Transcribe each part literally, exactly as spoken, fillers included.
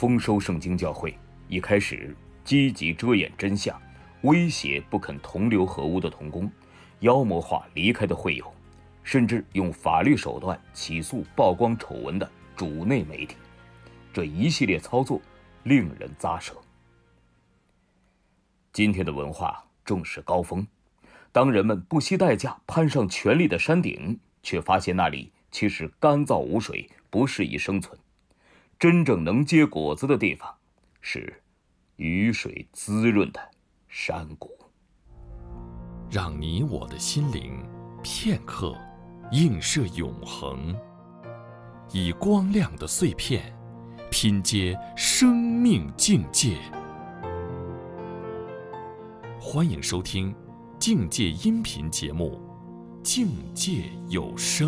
丰收圣经教会一开始积极遮掩真相，威胁不肯同流合污的同工，妖魔化离开的会友，甚至用法律手段起诉曝光丑闻的主内媒体。这一系列操作令人咂舌。今天的文化正是高峰，当人们不惜代价攀上权力的山顶，却发现那里其实干燥无水，不适宜生存。真正能结果子的地方，是雨水滋润的山谷。 让你我的心灵片刻映射永恒，以光亮的碎片拼接生命境界。欢迎收听境界音频节目《境界有声》。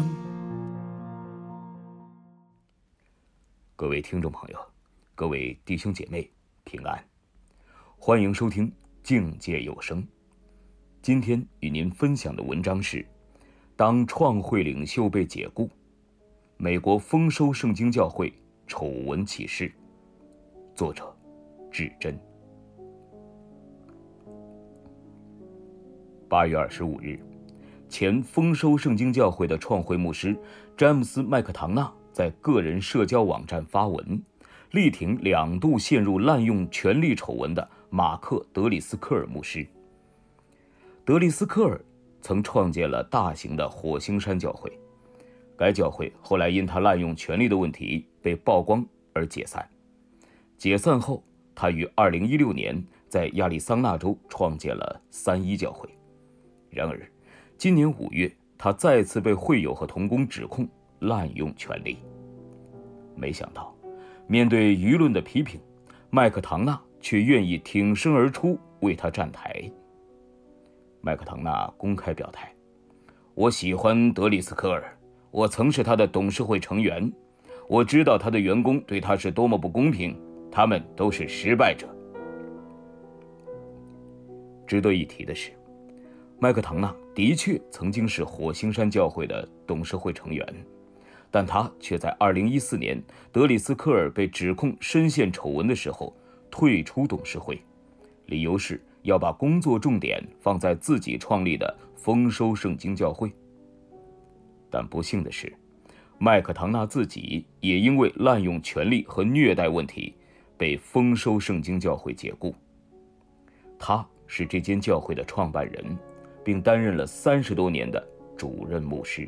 各位听众朋友，各位弟兄姐妹，平安！欢迎收听境界有声。今天与您分享的文章是：当创会领袖被解雇，美国丰收圣经教会丑闻启示。作者志珍。八月二十五日，前丰收圣经教会的创会牧师詹姆斯·麦克唐纳在个人社交网站发文，力挺两度陷入滥用权力丑闻的马克·德里斯科尔牧师。德里斯科尔曾创建了大型的火星山教会，该教会后来因他滥用权力的问题被曝光而解散。解散后，他于二零一六年在亚利桑那州创建了三一教会。然而，今年五月，他再次被会友和同工指控滥用权力。没想到，面对舆论的批评，麦克唐纳却愿意挺身而出为他站台。麦克唐纳公开表态：我喜欢德里斯科尔，我曾是他的董事会成员，我知道他的员工对他是多么不公平，他们都是失败者。值得一提的是，麦克唐纳的确曾经是火星山教会的董事会成员，但他却在二零一四年德里斯科尔被指控深陷丑闻的时候退出董事会，理由是要把工作重点放在自己创立的丰收圣经教会。但不幸的是，麦克唐纳自己也因为滥用权力和虐待问题被丰收圣经教会解雇。他是这间教会的创办人，并担任了三十多年的主任牧师。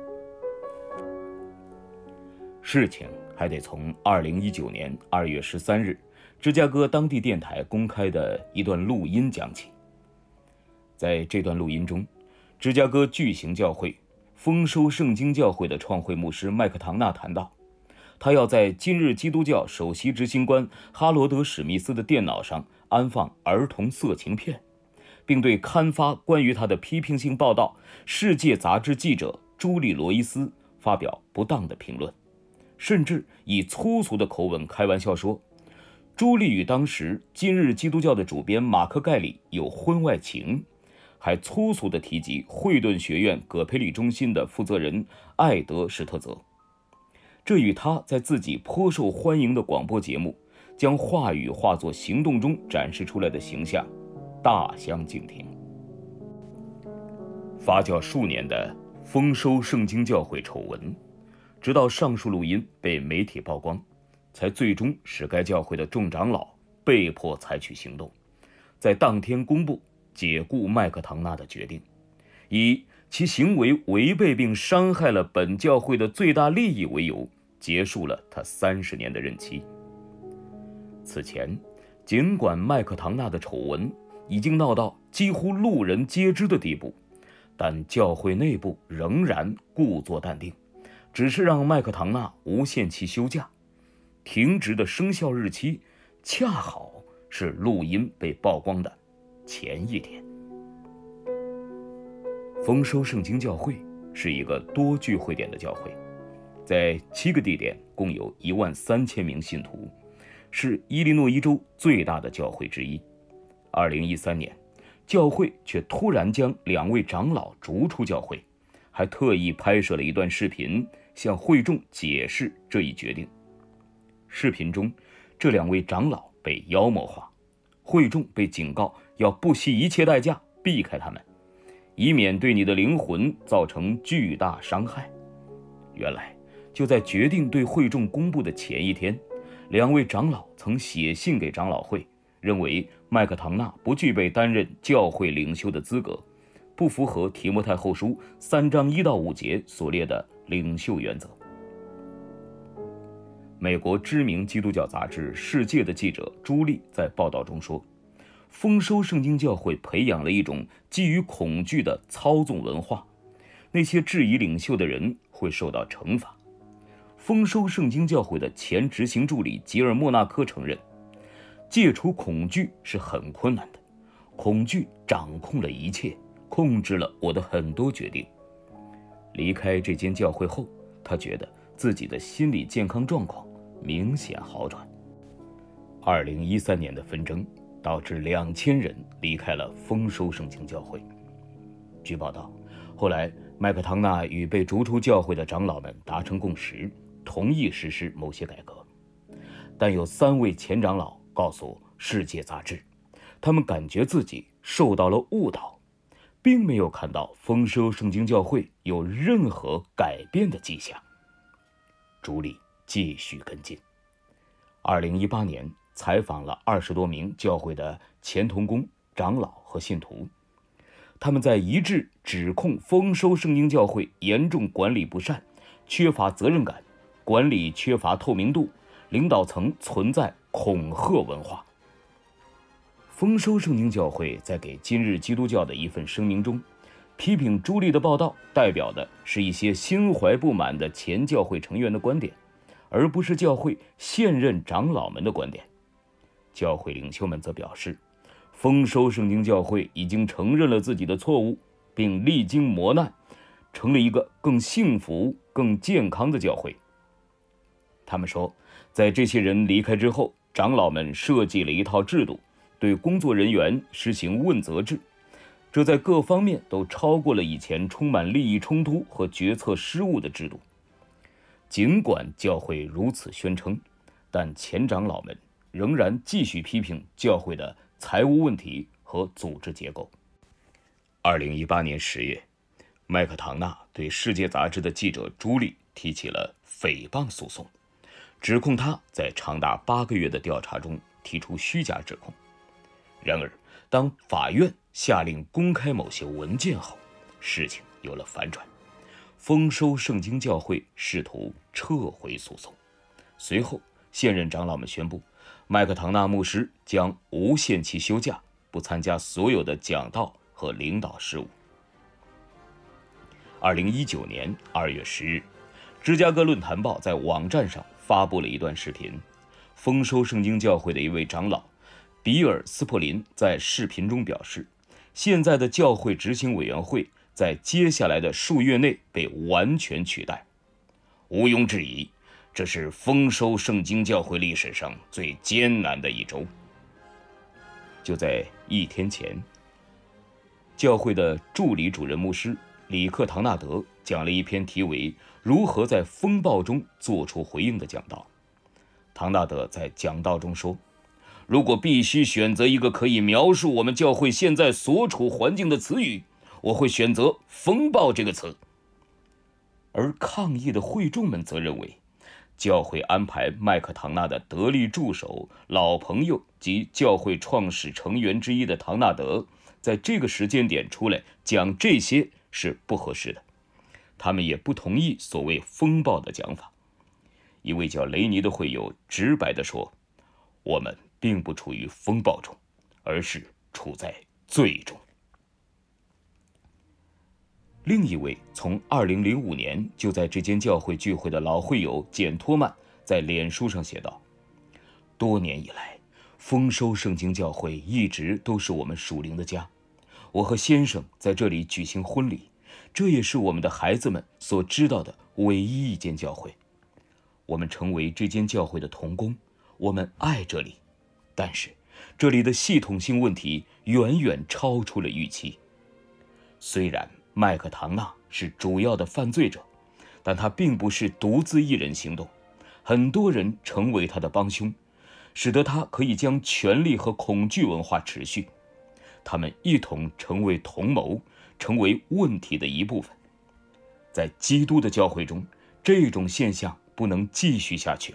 事情还得从二零一九年二月十三日芝加哥当地电台公开的一段录音讲起。在这段录音中，芝加哥巨型教会丰收圣经教会的创会牧师麦克唐纳谈到，他要在今日基督教首席执行官哈罗德·史密斯的电脑上安放儿童色情片，并对刊发关于他的批评性报道《世界》杂志记者朱莉·罗伊斯发表不当的评论，甚至以粗俗的口吻开玩笑说，朱莉与当时今日基督教的主编马克·盖里有婚外情，还粗俗地提及惠顿学院葛培里中心的负责人艾德·施特泽。这与他在自己颇受欢迎的广播节目将话语化作行动中展示出来的形象大相径庭。发酵数年的丰收圣经教会丑闻，直到上述录音被媒体曝光，才最终使该教会的众长老被迫采取行动，在当天公布解雇麦克唐纳的决定，以其行为违背并伤害了本教会的最大利益为由，结束了他三十年的任期。此前，尽管麦克唐纳的丑闻已经闹到几乎路人皆知的地步，但教会内部仍然故作淡定，只是让麦克唐纳无限期休假，停职的生效日期恰好是录音被曝光的前一天。丰收圣经教会是一个多聚会点的教会，在七个地点共有一万三千名信徒，是伊利诺伊州最大的教会之一。二零一三年，教会却突然将两位长老逐出教会，还特意拍摄了一段视频向会众解释这一决定。视频中， 这两位长老被妖魔化，会众被警告要不惜一切代价避开他们，以免对你的灵魂造成巨大伤害。原来就在决定对会众公布的前一天，两位长老曾写信给长老会，认为麦克唐纳不具备担任教会领袖的资格，不符合提摩太后书三章一到五节所列的领袖原则。美国知名基督教杂志《世界》的记者朱莉在报道中说，丰收圣经教会培养了一种基于恐惧的操纵文化，那些质疑领袖的人会受到惩罚。丰收圣经教会的前执行助理吉尔莫纳科承认，戒除恐惧是很困难的，恐惧掌控了一切，控制了我的很多决定。离开这间教会后，他觉得自己的心理健康状况明显好转。二零一三年的纷争导致两千人离开了丰收圣经教会。据报道，后来麦克唐纳与被逐出教会的长老们达成共识，同意实施某些改革。但有三位前长老告诉《世界》杂志，他们感觉自己受到了误导，并没有看到丰收圣经教会有任何改变的迹象。朱莉继续跟进。二零一八年采访了二十多名教会的前同工、长老和信徒，他们在一致指控丰收圣经教会严重管理不善，缺乏责任感，管理缺乏透明度，领导层存在恐吓文化。丰收圣经教会在给今日基督教的一份声明中，批评朱莉的报道代表的是一些心怀不满的前教会成员的观点，而不是教会现任长老们的观点。教会领袖们则表示，丰收圣经教会已经承认了自己的错误，并历经磨难，成了一个更幸福、更健康的教会。他们说，在这些人离开之后，长老们设计了一套制度，对工作人员实行问责制，这在各方面都超过了以前充满利益冲突和决策失误的制度。尽管教会如此宣称，但前长老们仍然继续批评教会的财务问题和组织结构。二零一八年十月，麦克唐纳对《世界》杂志的记者朱莉提起了诽谤诉讼，指控他在长达八个月的调查中提出虚假指控。然而，当法院下令公开某些文件后，事情有了反转。丰收圣经教会试图撤回诉讼。随后，现任长老们宣布，麦克唐纳牧师将无限期休假，不参加所有的讲道和领导事务。二零一九年二月十日，芝加哥论坛报在网站上发布了一段视频。丰收圣经教会的一位长老比尔·斯珀林在视频中表示，现在的教会执行委员会在接下来的数月内被完全取代。毋庸置疑，这是丰收圣经教会历史上最艰难的一周。就在一天前，教会的助理主任牧师里克·唐纳德讲了一篇题为《如何在风暴中做出回应》的讲道。唐纳德在讲道中说，如果必须选择一个可以描述我们教会现在所处环境的词语，我会选择风暴这个词。而抗议的会众们则认为，教会安排麦克唐纳的得力助手、老朋友及教会创始成员之一的唐纳德在这个时间点出来讲这些是不合适的。他们也不同意所谓风暴的讲法。一位叫雷尼的会友直白地说，我们并不处于风暴中，而是处在罪中。另一位从二零零五年就在这间教会聚会的老会友简托曼在脸书上写道，多年以来，丰收圣经教会一直都是我们属灵的家。我和先生在这里举行婚礼，这也是我们的孩子们所知道的唯一一间教会。我们成为这间教会的同工，我们爱这里，但是这里的系统性问题远远超出了预期。虽然麦克唐纳是主要的犯罪者，但他并不是独自一人行动，很多人成为他的帮凶。 使得它可以将权力和恐惧文化持续，他们一同成为同谋，成为问题的一部分。在基督的教会中，这种现象不能继续下去了。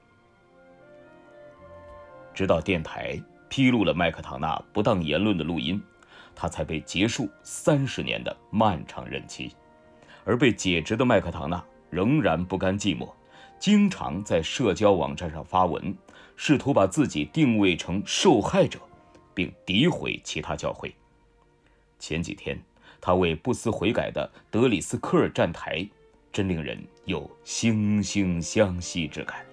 直到电台披露了麦克唐纳不当言论的录音，他才被结束三十年的漫长任期。而被解职的麦克唐纳仍然不甘寂寞，经常在社交网站上发文，试图把自己定位成受害者，并诋毁其他教会。前几天，他为不思悔改的德里斯科尔站台，真令人有惺惺相惜之感。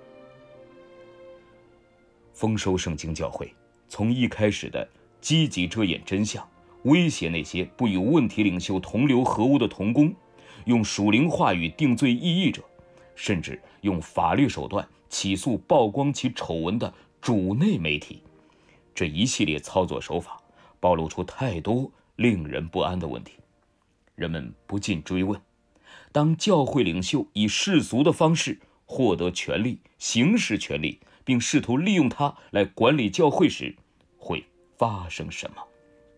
丰收圣经教会从一开始的积极遮掩真相，威胁那些不与问题领袖同流合污的同工，用属灵话语定罪异议者，甚至用法律手段起诉曝光其丑闻的主内媒体，这一系列操作手法暴露出太多令人不安的问题。人们不禁追问，当教会领袖以世俗的方式获得权力、行使权力，并试图利用它来管理教会时，会发生什么？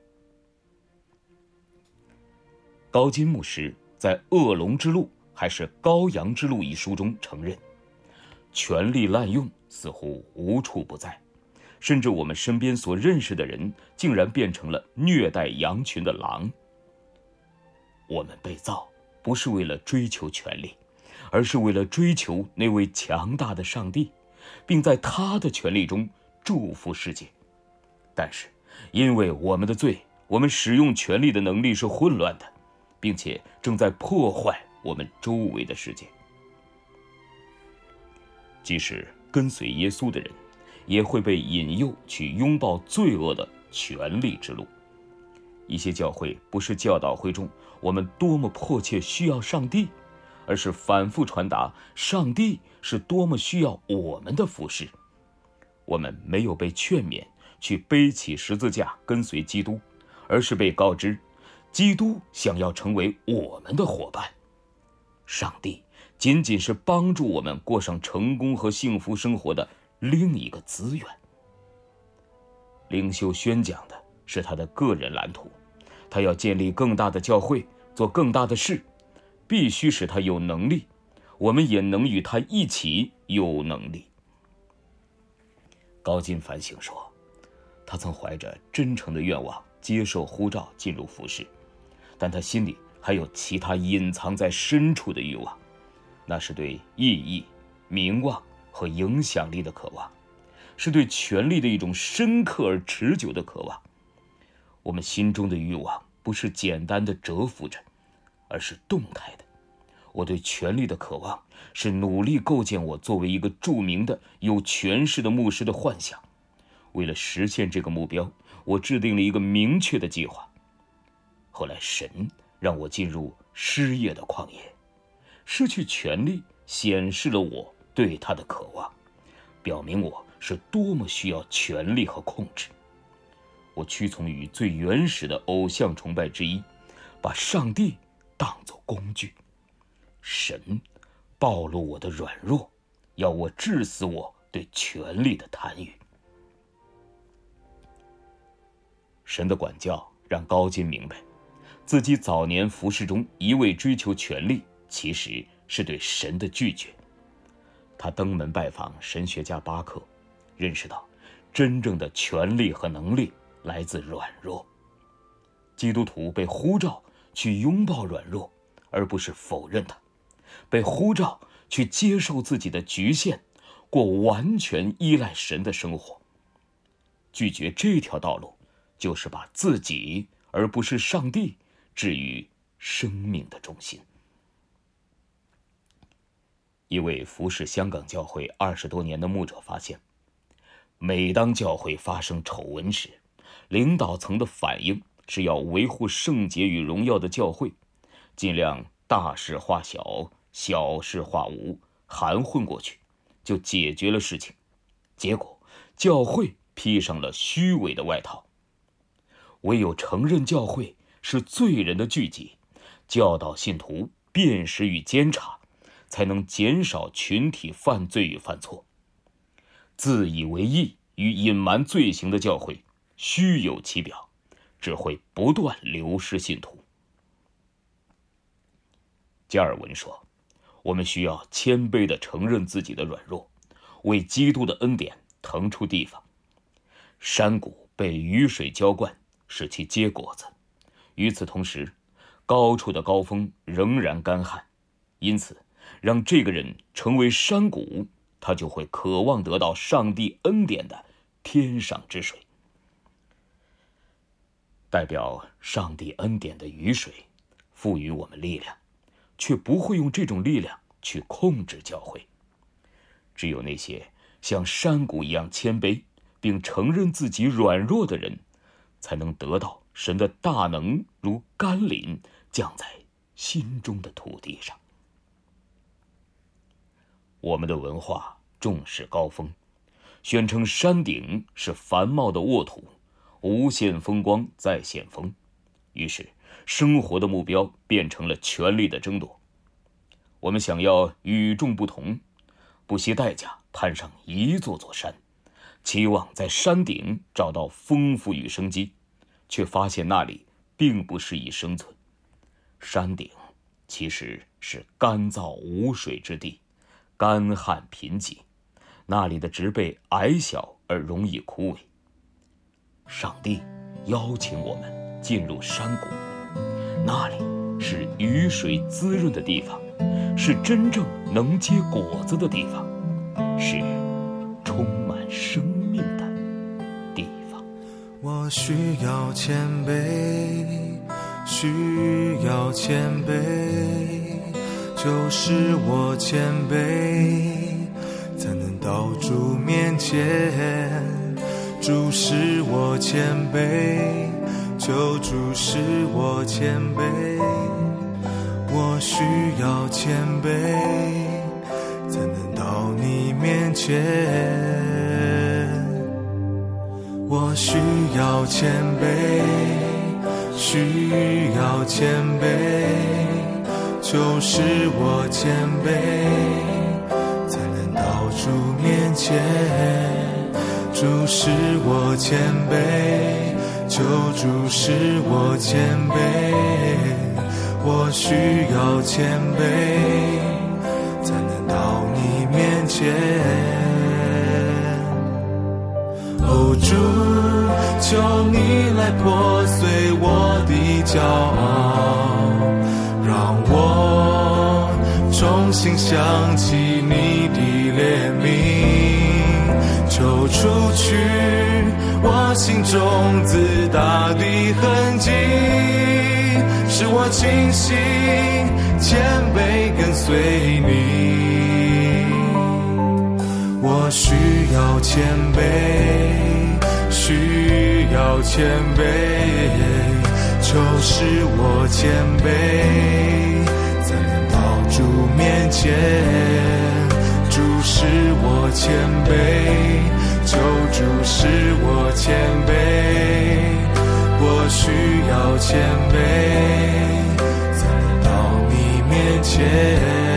高金牧师在《恶龙之路还是羔羊之路》一书中承认，权力滥用似乎无处不在，甚至我们身边所认识的人竟然变成了虐待羊群的狼。我们被造不是为了追求权力，而是为了追求那位强大的上帝，并在他的权力中祝福世界。但是因为我们的罪，我们使用权力的能力是混乱的，并且正在破坏我们周围的世界。即使跟随耶稣的人，也会被引诱去拥抱罪恶的权力之路。一些教会不是教导会众我们多么迫切需要上帝，而是反复传达上帝是多么需要我们的服侍。我们没有被劝勉去背起十字架跟随基督，而是被告知基督想要成为我们的伙伴，上帝仅仅是帮助我们过上成功和幸福生活的另一个资源。领袖宣讲的是他的个人蓝图，他要建立更大的教会，做更大的事，必须使他有能力，我们也能与他一起有能力。高金反省说，他曾怀着真诚的愿望接受呼召进入服事，但他心里还有其他隐藏在深处的欲望，那是对意义、名望和影响力的渴望，是对权力的一种深刻而持久的渴望。我们心中的欲望不是简单的蛰伏着，而是动态的。我对权力的渴望是努力构建我作为一个著名的有权势的牧师的幻想。为了实现这个目标，我制定了一个明确的计划。后来神让我进入失业的旷野，失去权力显示了我对他的渴望，表明我是多么需要权力和控制。我屈从于最原始的偶像崇拜之一，把上帝当作工具。神暴露我的软弱，要我致死我对权力的贪欲。神的管教让高金明白，自己早年服事中一味追求权力，其实是对神的拒绝。他登门拜访神学家巴克，认识到真正的权力和能力来自软弱。基督徒被呼召去拥抱软弱，而不是否认它；被呼召去接受自己的局限，过完全依赖神的生活。拒绝这条道路，就是把自己而不是上帝置于生命的中心。一位服侍香港教会二十多年的牧者发现，每当教会发生丑闻时，领导层的反应是要维护圣洁与荣耀的教会，尽量大事化小，小事化无，含混过去，就解决了事情。结果教会披上了虚伪的外套。唯有承认教会是罪人的聚集，教导信徒辨识与监察，才能减少群体犯罪与犯错。 自以为义与隐瞒罪行的教会虚有其表，只会不断流失信徒。加尔文说，我们需要谦卑地承认自己的软弱，为基督的恩典腾出地方。山谷被雨水浇灌，使其结果子，与此同时，高处的高峰仍然干旱，因此让这个人成为山谷，他就会渴望得到上帝恩典的天上之水。代表上帝恩典的雨水赋予我们力量，却不会用这种力量去控制教会。只有那些像山谷一样谦卑并承认自己软弱的人，才能得到神的大能如甘霖降在心中的土地上。我们的文化重视高峰，宣称山顶是繁茂的沃土，无限风光在险峰，于是生活的目标变成了权力的争夺。我们想要与众不同，不惜代价攀上一座座山，期望在山顶找到丰富与生机，却发现那里并不适宜生存。山顶其实是干燥无水之地，干旱贫瘠，那里的植被矮小而容易枯萎。上帝邀请我们进入山谷，那里是雨水滋润的地方，是真正能结果子的地方，是充满生命的地方。 我需要谦卑，需要谦卑，就是我谦卑，才能到主面前。主使我谦卑，求主使我谦卑，我需要谦卑，才能到你面前。我需要谦卑，需要谦卑，求使我谦卑，才能到主面前。主使我谦卑，求主使我谦卑，我需要谦卑，才能到你面前。哦，主，求你来破碎我的骄傲，让我重新想起你的怜悯，求除去我心中自大的痕迹，使我清醒谦卑跟随你。我需要谦卑，需要谦卑，求使我谦卑，才能到主面前。主使我谦卑，求主使我谦卑，我需要谦卑，才能到你面前。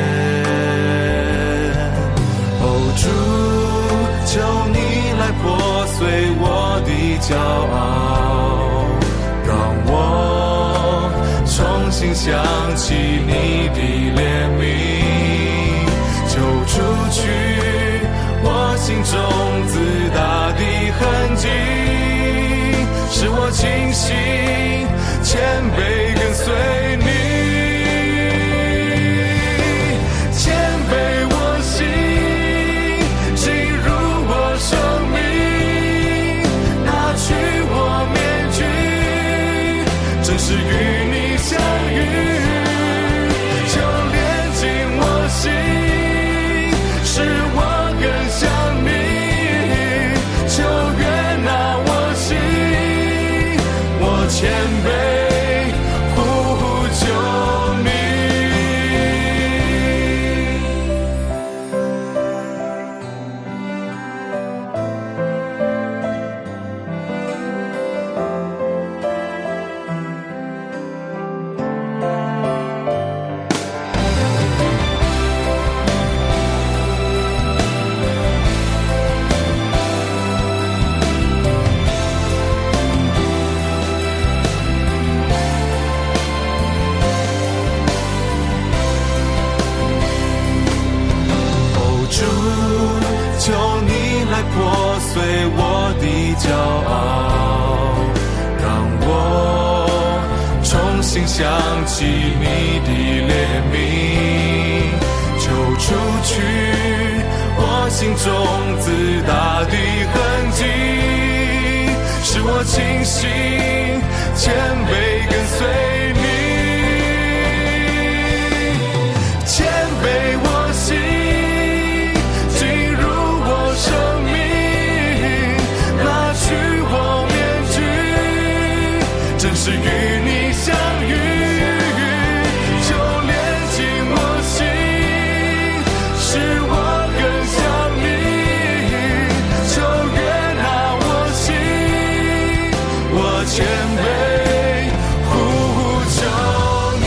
哦，主，求你来破碎我的骄傲，让我重新想起你的怜悯，求除去我心中自大的痕迹，使我清醒谦卑跟随你。谦卑我心，进入我生命，拿去我面具，正是与你相遇，就连进我的骄傲，让我重新想起你的怜悯，求除去我心中自大的痕迹，使我清醒谦卑跟随你，谦卑我心进入我生命，拿去我面具，正是与你相遇，就连进我心，使我更像你，就悦纳我心，我谦卑呼求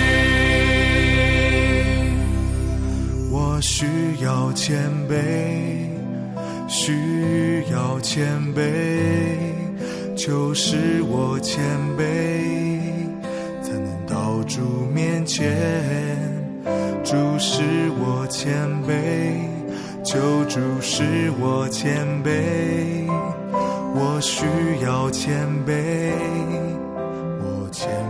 你，我需要谦卑，需要谦卑，就使我谦卑，才能到主面前。主使我谦卑，求主使我谦卑，我需要谦卑，我谦